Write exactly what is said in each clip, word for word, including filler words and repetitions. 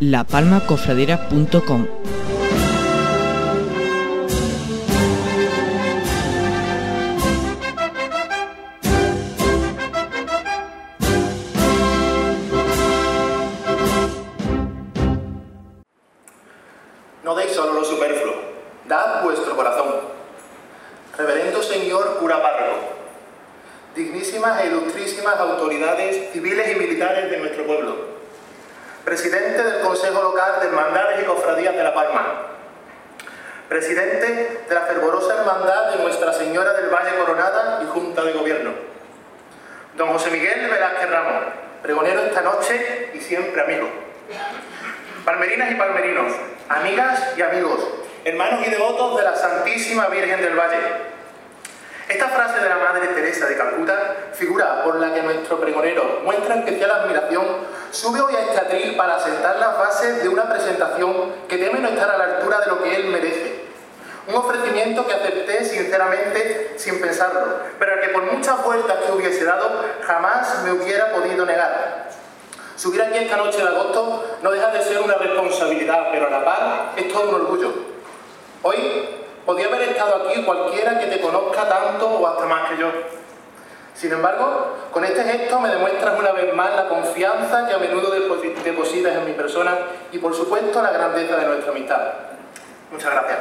la palma cofradera punto com. No deis solo lo superfluo, dad vuestro corazón. Reverendo señor cura párroco, dignísimas e ilustrísimas autoridades civiles y militares de nuestro pueblo, presidente del Consejo Local de Hermandades y Cofradías de La Palma, presidente de la fervorosa hermandad de Nuestra Señora del Valle Coronada y Junta de Gobierno, don José Miguel Velázquez Ramos, pregonero esta noche y siempre amigo, palmerinas y palmerinos, amigas y amigos, hermanos y devotos de la Santísima Virgen del Valle. Esta frase de la Madre Teresa de Calcuta, figura por la que nuestro pregonero muestra especial admiración, sube hoy a este atril para sentar las bases de una presentación que teme no estar a la altura de lo que él merece. Un ofrecimiento que acepté sinceramente sin pensarlo, pero al que por muchas vueltas que hubiese dado, jamás me hubiera podido negar. Subir aquí esta noche de agosto no deja de ser una responsabilidad, pero a la par es todo un orgullo. Hoy podía haber estado aquí cualquiera que te conozca tanto o hasta más que yo. Sin embargo, con este gesto me demuestras una vez más la confianza que a menudo depositas en mi persona y, por supuesto, la grandeza de nuestra amistad. Muchas gracias.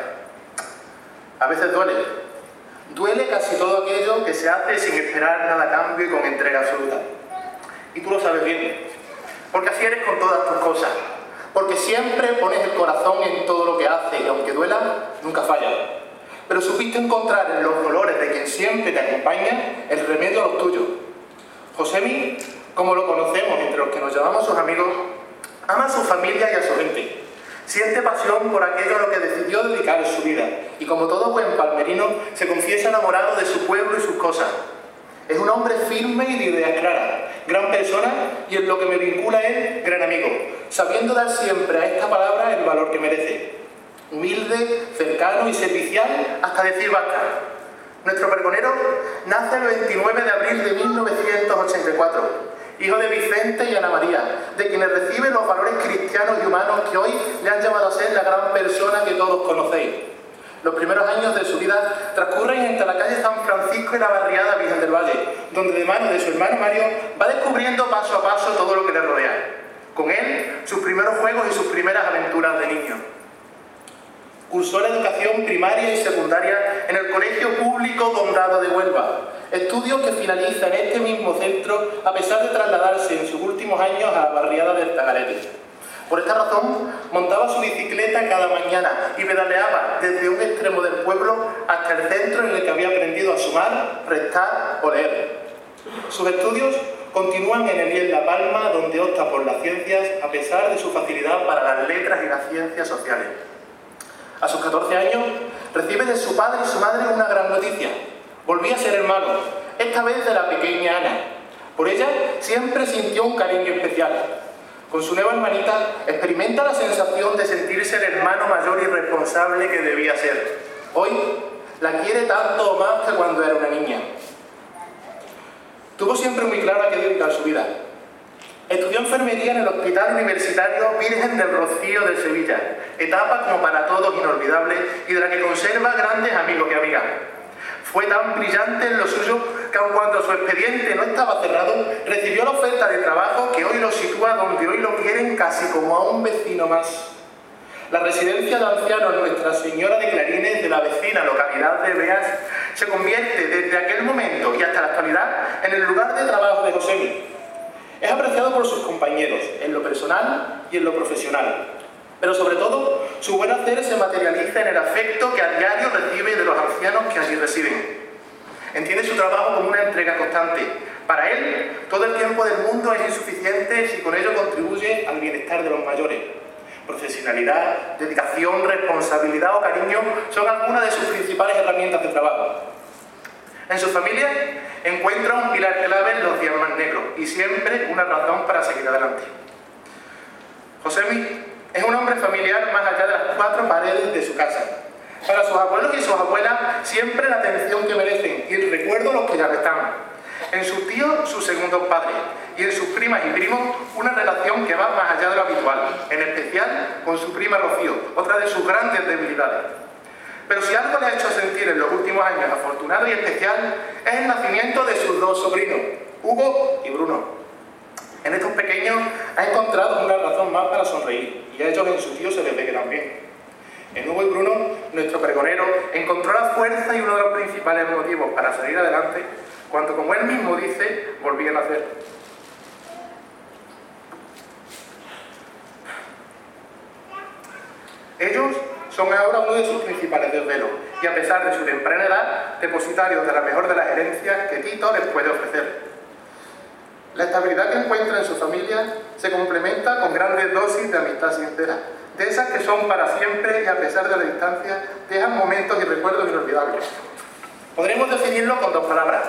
A veces duele. Duele casi todo aquello que se hace sin esperar nada a cambio y con entrega absoluta. Y tú lo sabes bien. Porque así eres con todas tus cosas, porque siempre pones el corazón en todo lo que haces y aunque duela, nunca falla. Pero supiste encontrar en los dolores de quien siempre te acompaña el remedio a los tuyos. Josemi, como lo conocemos entre los que nos llamamos sus amigos, ama a su familia y a su gente. Siente pasión por aquello a lo que decidió dedicar su vida y como todo buen palmerino, se confiesa enamorado de su pueblo y sus cosas. Es un hombre firme y de ideas claras, gran persona y en lo que me vincula a él, gran amigo, sabiendo dar siempre a esta palabra el valor que merece. Humilde, cercano y servicial hasta decir basta. Nuestro pregonero nace el veintinueve de abril de mil novecientos ochenta y cuatro, hijo de Vicente y Ana María, de quienes recibe los valores cristianos y humanos que hoy le han llamado a ser la gran persona que todos conocéis. Los primeros años de su vida transcurren entre la calle San Francisco y la barriada Virgen del Valle, donde de mano de su hermano Mario va descubriendo paso a paso todo lo que le rodea. Con él, sus primeros juegos y sus primeras aventuras de niño. Cursó la educación primaria y secundaria en el Colegio Público Condado de Huelva, estudios que finaliza en este mismo centro a pesar de trasladarse en sus últimos años a la barriada del Tagarete. Por esta razón, montaba su bicicleta cada mañana y pedaleaba desde un extremo del pueblo hasta el centro en el que había aprendido a sumar, restar o leer. Sus estudios continúan en el I E L La Palma, donde opta por las ciencias a pesar de su facilidad para las letras y las ciencias sociales. A sus catorce años, recibe de su padre y su madre una gran noticia. Volvía a ser hermano, esta vez de la pequeña Ana. Por ella siempre sintió un cariño especial. Con su nueva hermanita experimenta la sensación de sentirse el hermano mayor y responsable que debía ser. Hoy la quiere tanto o más que cuando era una niña. Tuvo siempre muy claro a qué dedicar su vida. Estudió enfermería en el Hospital Universitario Virgen del Rocío de Sevilla, etapa como para todos inolvidable y de la que conserva grandes amigos y amigas. Fue tan brillante en lo suyo que aun cuando su expediente no estaba cerrado, recibió la oferta de trabajo que hoy lo sitúa donde hoy lo quieren casi como a un vecino más. La residencia de ancianos Nuestra Señora de Clarines de la vecina localidad de Beas se convierte desde aquel momento y hasta la actualidad en el lugar de trabajo de Josemi. Es apreciado por sus compañeros, en lo personal y en lo profesional. Pero sobre todo, su buen hacer se materializa en el afecto que a diario recibe de los ancianos que allí residen. Entiende su trabajo como una entrega constante. Para él, todo el tiempo del mundo es insuficiente si con ello contribuye al bienestar de los mayores. Profesionalidad, dedicación, responsabilidad o cariño son algunas de sus principales herramientas de trabajo. En su familia encuentra un pilar clave en los días más negros y siempre una razón para seguir adelante. Josemi es un hombre familiar más allá de las cuatro paredes de su casa. Para sus abuelos y sus abuelas siempre la atención que merecen y el recuerdo a los que ya no están. En sus tíos, sus segundos padres, y en sus primas y primos, una relación que va más allá de lo habitual, en especial con su prima Rocío, otra de sus grandes debilidades. Pero si algo le ha hecho sentir en los últimos años afortunado y especial, es el nacimiento de sus dos sobrinos, Hugo y Bruno. En estos pequeños ha encontrado una razón más para sonreír, y a ellos en su tío se les ve que también. En Hugo y Bruno, nuestro pregonero encontró la fuerza y uno de los principales motivos para salir adelante, cuando, como él mismo dice, volvían a nacer. Ellos son ahora uno de sus principales desvelos, y a pesar de su temprana edad, depositarios de la mejor de las herencias que Tito les puede ofrecer. La estabilidad que encuentra en su familia se complementa con grandes dosis de amistad sincera, de esas que son para siempre y a pesar de la distancia, dejan momentos y recuerdos inolvidables. Podremos definirlo con dos palabras.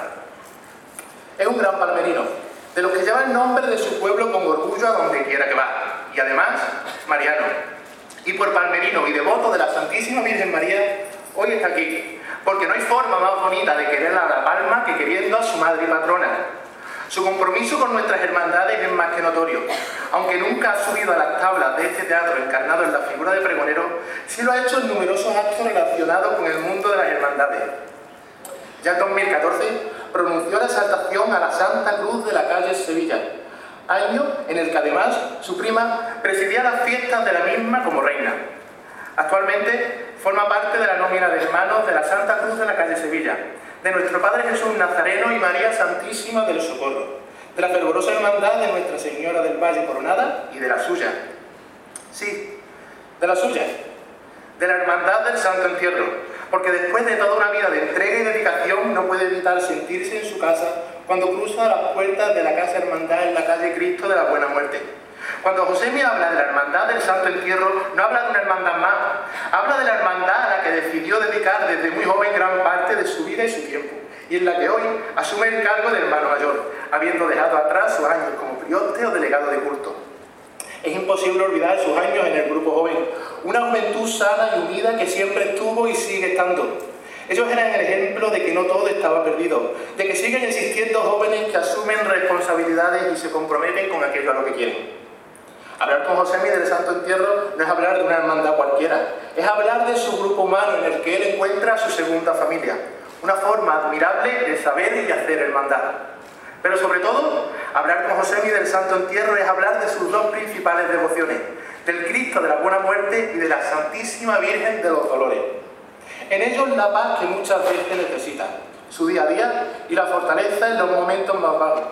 Es un gran palmerino, de los que lleva el nombre de su pueblo con orgullo a donde quiera que va, y además, mariano. Y por palmerino y devoto de la Santísima Virgen María, hoy está aquí, porque no hay forma más bonita de querer a La Palma que queriendo a su madre y patrona. Su compromiso con nuestras hermandades es más que notorio. Aunque nunca ha subido a las tablas de este teatro encarnado en la figura de pregonero, sí lo ha hecho en numerosos actos relacionados con el mundo de las hermandades. Ya en dos mil catorce pronunció la exaltación a la Santa Cruz de la calle Sevilla, año en el que además su prima presidía las fiestas de la misma como reina. Actualmente forma parte de la nómina de hermanos de la Santa Cruz de la calle Sevilla, de nuestro Padre Jesús Nazareno y María Santísima del Socorro, de la fervorosa hermandad de Nuestra Señora del Valle Coronada y de la suya. Sí, de la suya, de la hermandad del Santo Entierro, porque después de toda una vida de entrega y dedicación no puede evitar sentirse en su casa cuando cruza las puertas de la Casa Hermandad en la calle Cristo de la Buena Muerte. Cuando José me habla de la hermandad del Santo Entierro, no habla de una hermandad más, habla de la hermandad a la que decidió dedicar desde muy joven gran parte de su vida y su tiempo, y en la que hoy asume el cargo de hermano mayor, habiendo dejado atrás sus años como prioste o delegado de culto. Es imposible olvidar sus años en el grupo joven, una juventud sana y unida que siempre estuvo y sigue estando. Ellos eran el ejemplo de que no todo estaba perdido, de que siguen existiendo jóvenes que asumen responsabilidades y se comprometen con aquello a lo que quieren. Hablar con Josemi del Santo Entierro no es hablar de una hermandad cualquiera, es hablar de su grupo humano en el que él encuentra su segunda familia, una forma admirable de saber y hacer hermandad. Pero sobre todo, hablar con Josemi del Santo Entierro es hablar de sus dos principales devociones, del Cristo de la Buena Muerte y de la Santísima Virgen de los Dolores. En ellos la paz que muchas veces necesita, su día a día y la fortaleza en los momentos más bajos.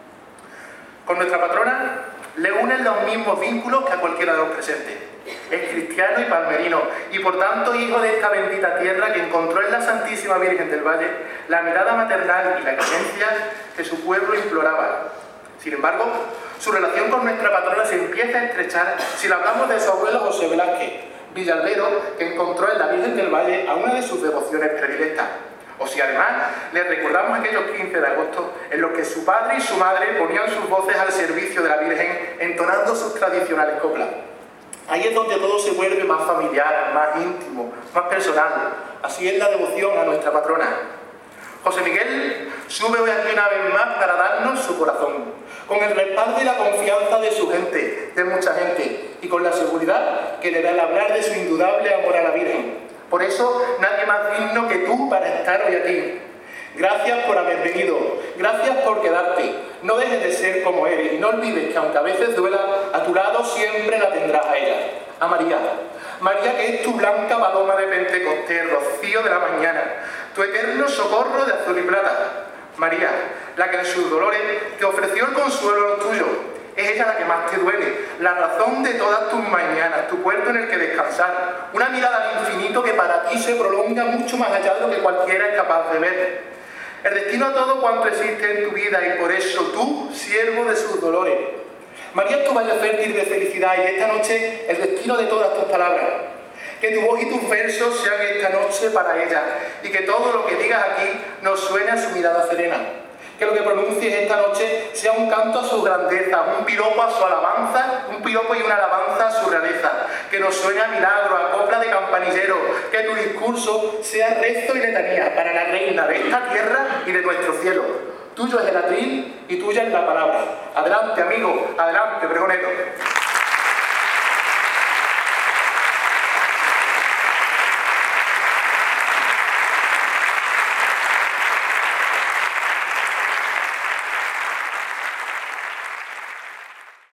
Con nuestra patrona le unen los mismos vínculos que a cualquiera de los presentes. Es cristiano y palmerino, y por tanto hijo de esta bendita tierra que encontró en la Santísima Virgen del Valle la mirada maternal y la clemencia que su pueblo imploraba. Sin embargo, su relación con nuestra patrona se empieza a estrechar si le hablamos de su abuelo José Velázquez, villalbero que encontró en la Virgen del Valle a una de sus devociones predilectas. O si además le recordamos aquellos quince de agosto en los que su padre y su madre ponían sus voces al servicio de la Virgen entonando sus tradicionales coplas. Ahí es donde todo se vuelve más familiar, más íntimo, más personal. Así es la devoción a nuestra patrona. José Miguel sube hoy aquí una vez más para darnos su corazón, con el respaldo y la confianza de su gente, de mucha gente, y con la seguridad que le da el hablar de su indudable amor a la Virgen. Por eso, nadie más digno que tú para estar hoy aquí. Gracias por haber venido, gracias por quedarte. No dejes de ser como eres y no olvides que aunque a veces duela, a tu lado siempre la tendrás a ella, a María. María que es tu blanca paloma de Pentecostés, rocío de la mañana, tu eterno socorro de azul y plata. María, la que en sus dolores te ofreció el consuelo a los tuyos. Es ella la que más te duele, la razón de todas tus mañanas, tu puerto en el que descansar, una mirada al infinito que para ti se prolonga mucho más allá de lo que cualquiera es capaz de ver. El destino a todo cuanto existe en tu vida y por eso tú, siervo de sus dolores. María es tu valle fértil de felicidad y esta noche el destino de todas tus palabras. Que tu voz y tus versos sean esta noche para ella y que todo lo que digas aquí nos suene a su mirada serena. Que lo que pronuncies esta noche sea un canto a su grandeza, un piropo a su alabanza, un piropo y una alabanza a su realeza. Que nos suene a milagro, a copla de campanillero. Que tu discurso sea rezo y letanía para la reina de esta tierra y de nuestro cielo. Tuyo es el atril y tuya es la palabra. Adelante, amigo, adelante, pregonero.